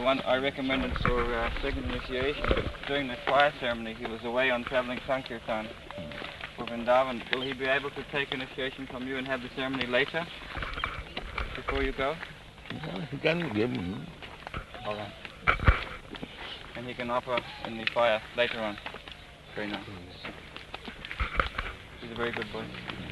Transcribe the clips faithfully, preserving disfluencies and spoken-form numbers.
one I recommended for uh, second initiation, but during the fire ceremony he was away on traveling Sankirtan for Vrindavan. Will he be able to take initiation from you and have the ceremony later, before you go? Yeah, he can give me. All right. And he can offer in the fire later on. Very nice. He's a very good boy.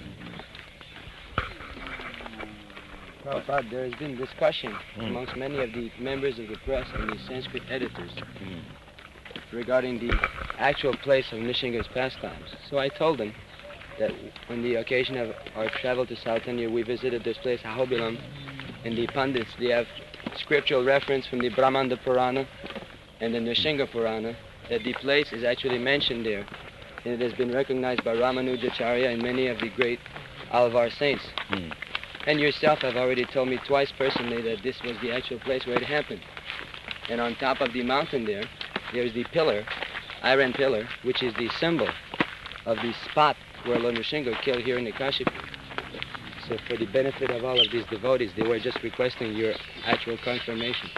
Prabhupada, there has been discussion Mm. amongst many of the members of the press and the Sanskrit editors Mm. regarding the actual place of Nishinga's pastimes. So I told them that on the occasion of our travel to South India, we visited this place, Ahobilam, and the Pandits, they have scriptural reference from the Brahmanda Purana and the Nishinga Purana that the place is actually mentioned there, and it has been recognized by Ramanujacharya and many of the great Alvar saints. Mm. And yourself have already told me twice personally that this was the actual place where it happened. And on top of the mountain there, there's the pillar, iron pillar, which is the symbol of the spot where Lord Nrsimha killed Hiranyakashipu. So for the benefit of all of these devotees, they were just requesting your actual confirmation.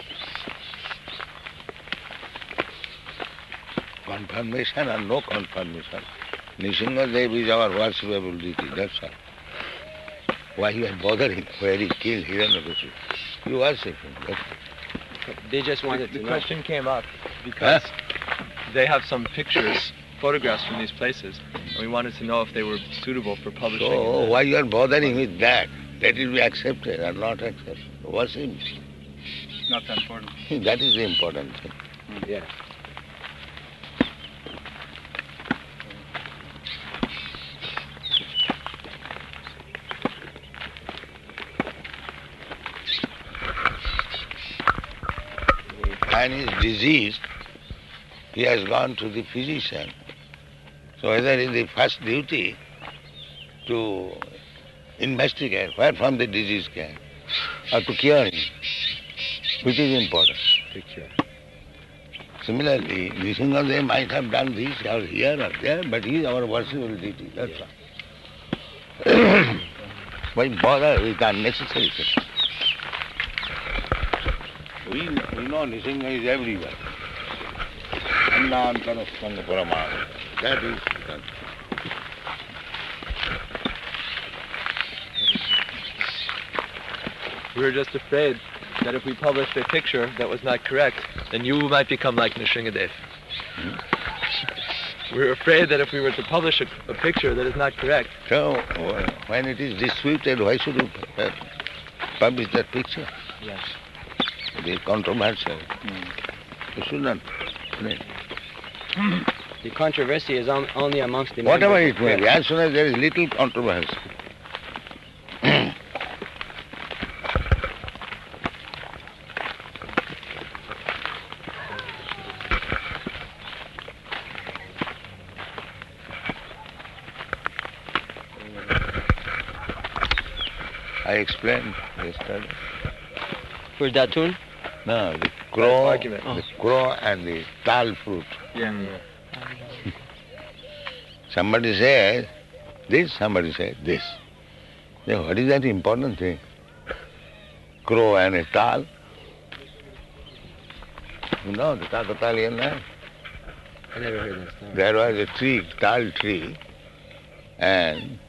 Confirmation or no confirmation. Nrsimha Dev is our worshipable deity, that's all. Why you are bothering where he killed Hiranyakashipu? You worship him. That's all. They just wanted The, the to know. question came up because Huh? they have some pictures, photographs from these places, and we wanted to know if they were suitable for publishing. So why you are bothering with that? That will be accepted or not accepted. Worship. It's not that important. That is the important thing. Yeah. Man is diseased, he has gone to the physician. So whether it is the first duty to investigate where from the disease came, or to cure him, which is important. Picture. Similarly, Nrsimha Dev might have done this or here or there, but he is our worshipable deity, that's all. Why bother with unnecessary things? We, we know Nrsimha is everywhere. Annantara Sangha Paramāna. That is that. We were just afraid that if we published a picture that was not correct, then you might become like Nrsimhadev. Hmm? We were afraid that if we were to publish a, a picture that is not correct. So, uh, when it is disputed, why should you uh, publish that picture? Yes. It is controversial. Mm. You should not. The controversy is on, only amongst the Whatever members. it may be, as soon as there is little controversy. I explained yesterday. For Datun? No, the crow, argument. the crow and the tal fruit. Yeah, yeah. Somebody says this, somebody says this. Then what is that important thing? Crow and a tal. You know the Kakatalian land? I never heard that story. There was a tree, tal tree, and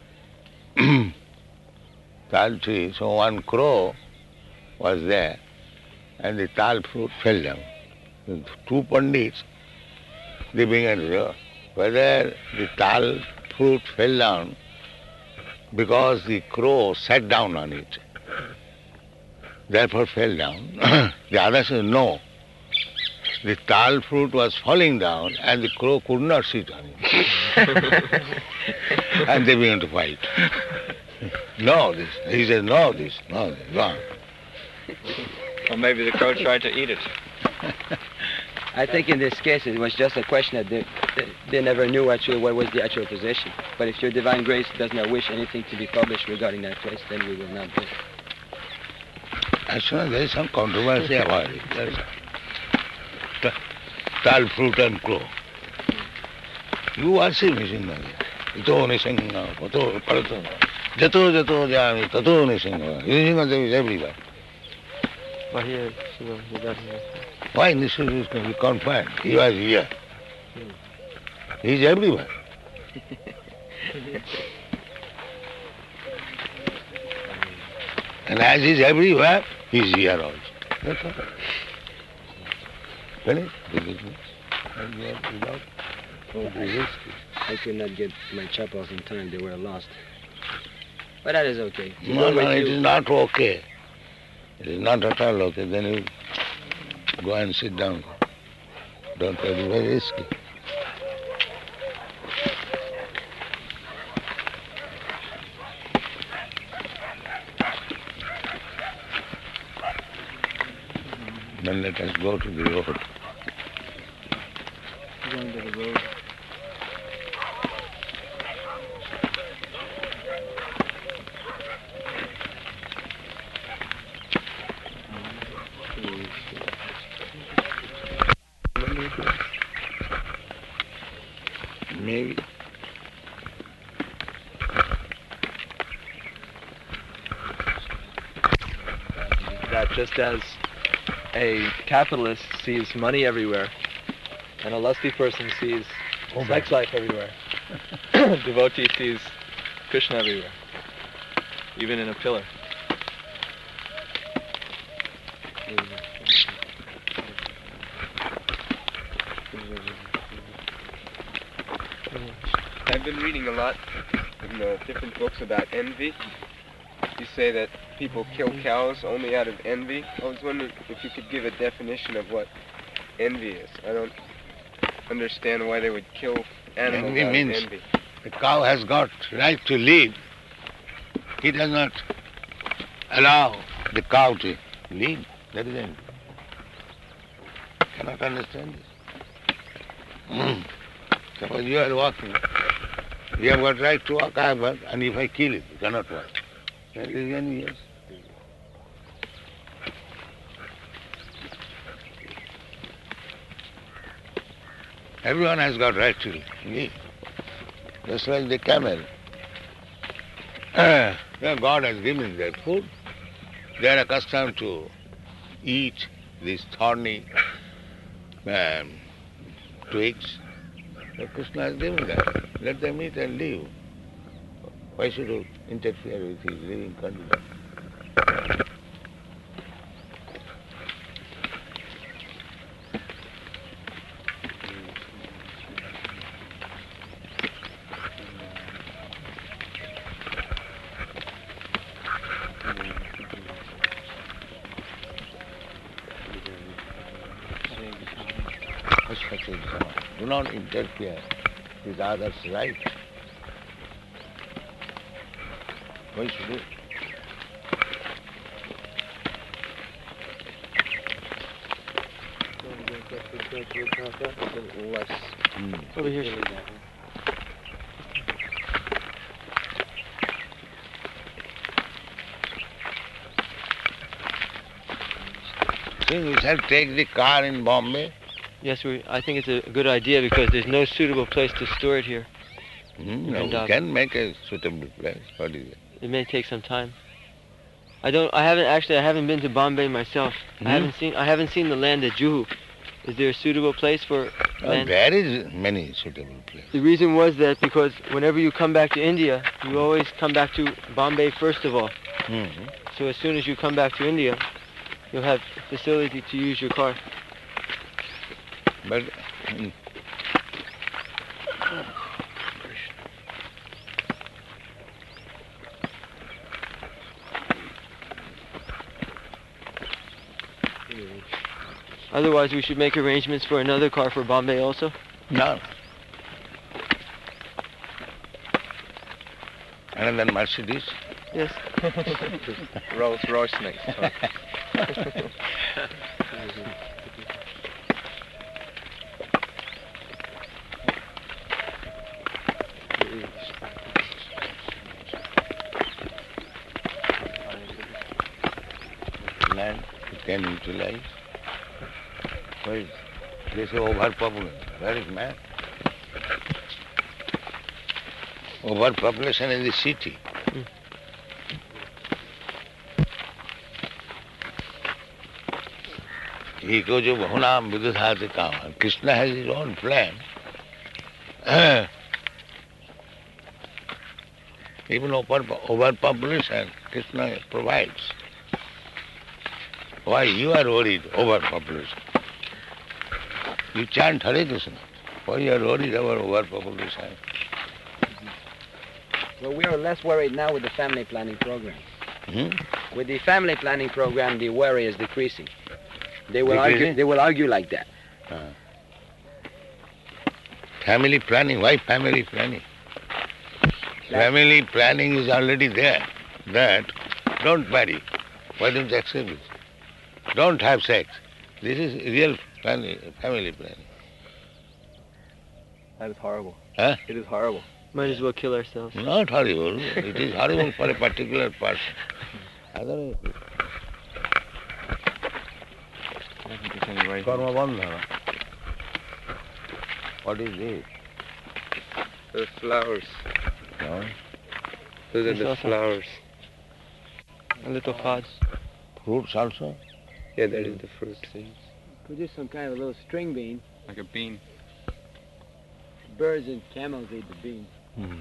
tal tree, so one crow was there, and the tal fruit fell down. The two pandits, they began to know whether the tal fruit fell down because the crow sat down on it, therefore fell down. The other said no. The tal fruit was falling down and the crow could not sit on it. And they began to fight. No, this. He said, no, this, no, this, go on. Or maybe the crow tried to eat it. I think in this case it was just a question that they, they, they never knew actually what was the actual position. But if your divine grace does not wish anything to be published regarding that place, then we will not do it. As soon as there is some controversy about it, that's Ta- tal fruit and crow. You worship Nrsimha. Ito Nrsimha, pato, parato. Jato jato jami, tato Nrsimha. Nrsimha Dev is everywhere. But here, you know, he doesn't. Why Nishir Krishna? We can't find. He was here. He is everywhere. And as he is everywhere, he is here also. That's all. Finish the business. And we are without all the risk. I could not get my chappals in time. They were lost. But that is okay. To No, go no, with it you- is not okay. It is not at all okay. Then you go and sit down. Don't it is very risky. Then let us go to the road. Going to the road. Maybe. That just as a capitalist sees money everywhere, and a lusty person sees Oh, sex life everywhere, devotee sees Krishna everywhere, even in a pillar. I've been reading a lot in uh, different books about envy. You say that people kill cows only out of envy. I was wondering if you could give a definition of what envy is. I don't understand why they would kill animals Envy out means of envy. the cow has got right to live. He does not allow the cow to live. That is envy. Cannot understand this. Suppose you are walking. You have got right to walk, I have got, and if I kill it, you cannot walk. That is envy, yes. Everyone has got right to live. Just like the camel. Uh, God has given their food. They are accustomed to eat these thorny um, twigs. So Krishna has given that. Let them eat and live. Why should you interfere with his living condition? Do not interfere with others' right. Why should you? Hmm. Over here. See, we shall take the car in Bombay. Yes, we. I think it's a good idea because there's no suitable place to store it here. Hmm, no, And, we uh, can make a suitable place. What is it? It may take some time. I don't. I haven't actually. I haven't been to Bombay myself. Hmm? I haven't seen. I haven't seen the land at Juhu. Is there a suitable place for Oh, land? there is many suitable places. The reason was that because whenever you come back to India, you always come back to Bombay first of all. Hmm. So as soon as you come back to India, you'll have facility to use your car. But hmm, Otherwise, we should make arrangements for another car for Bombay also. no. And then Mercedes. Yes. Rolls Royce next time. Land you can utilize. Why is this is overpopulation? Where is man? Overpopulation in the city. He goes, Bahunam Vidudhati Kama. Krishna has his own plan. Even over, overpopulation, Krishna provides. Why you are worried overpopulation? You chant Hare Krishna. Why you are worried about overpopulation? Well, we are less worried now with the family planning program. Hmm? With the family planning program, the worry is decreasing. They will argue. Decreasing? They will argue like that. Uh, family planning, why family planning? Family planning is already there. That, don't marry. Why don't you accept it? Don't have sex. This is real family, family planning. That is horrible. Huh? It is horrible. Might as well kill ourselves. Not horrible. It is horrible for a particular person. Otherwise, karma bandhana. What is this? The flowers. No? Those are It's the also- flowers. A little pods. Fruits also? Yeah, that is the fruit. Produce some kind of a little string bean. Like a bean. Birds and camels eat the bean. Hmm.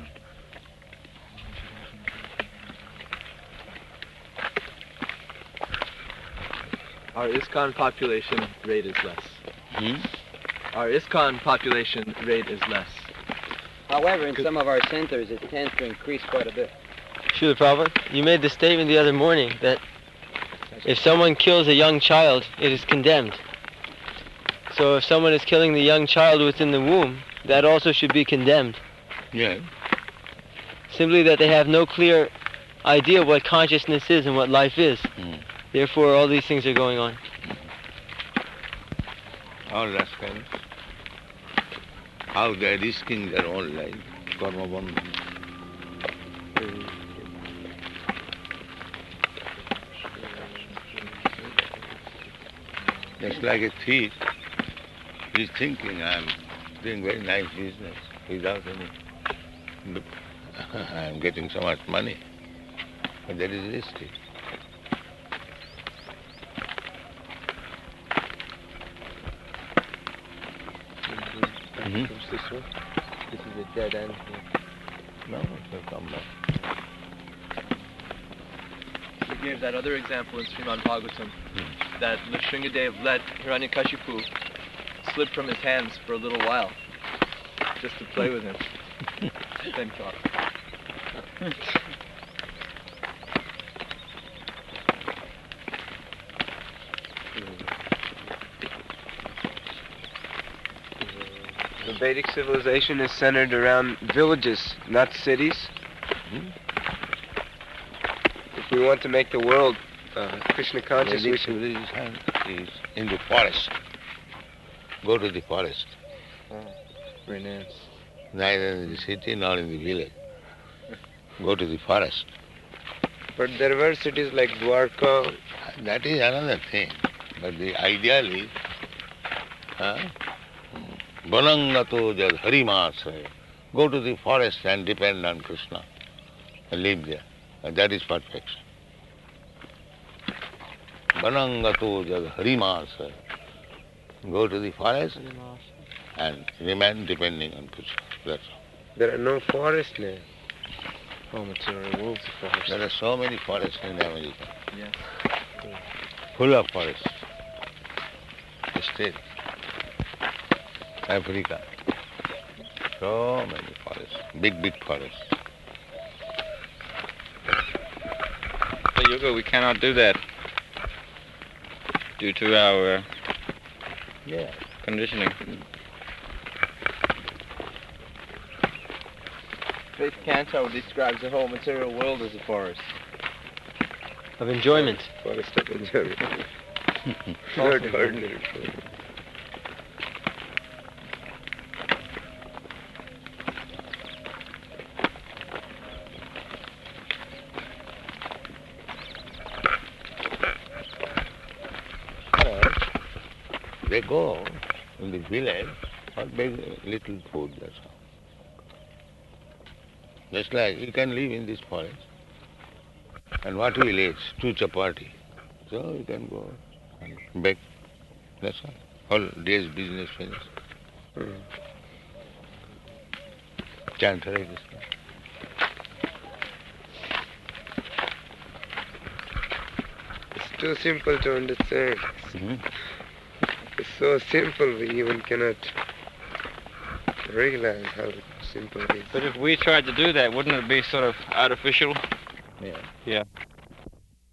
Our ISKCON population rate is less. Hmm? Our ISKCON population rate is less. However, in some of our centers, it tends to increase quite a bit. Srila Prabhupada, you made the statement the other morning that if someone kills a young child, it is condemned. So if someone is killing the young child within the womb, that also should be condemned. Yeah. Simply that they have no clear idea of what consciousness is and what life is. Hmm. Therefore, all these things are going on. All rascals. How they are risking their own life. Karma bandhana. Just like a thief, he's thinking, I'm doing very nice business without any, I'm getting so much money, but that is risky. Mhm. What's this one? This is a dead end. No, it will come back. He gave that other example in Srimad Bhagavatam, that Nrsingadev let Hiranyakashipu slip from his hands for a little while, just to play with him. Then caught. The Vedic civilization is centered around villages, not cities. Hmm? If we want to make the world uh, Krishna conscious, we Vedic should. civilization is in the forest. Go to the forest. Very nice. Neither in the city nor in the village. Go to the forest. But there were cities like Dwarka. That is another thing. But the ideal is, huh? Banangato jad harimasaya. Go to the forest and depend on Krishna and live there. And that is perfection. Banangato jad harimasaya. Go to the forest and remain depending on Krishna. That's all. There are no forests there. Oh, material wolves of forest. There are so many forests in America. Yes. Full of forests. Still. Africa. So many forests. Big, big forests. But yoga, we cannot do that due to our uh, Yeah. conditioning. Fifth canto describes the whole material world as a forest. Of enjoyment. Forest of enjoyment. Third ordinary. They go in the village for big little food, that's all. Just like you can live in this forest. And what we eat? Two chapati. So you can go and bake That's all. Whole day's business finished. Mm. Chant Hare Krishna. It's too simple to understand. Hmm? It's so simple we even cannot realize how simple it is. But if we tried to do that, wouldn't it be sort of artificial? Yeah. Yeah.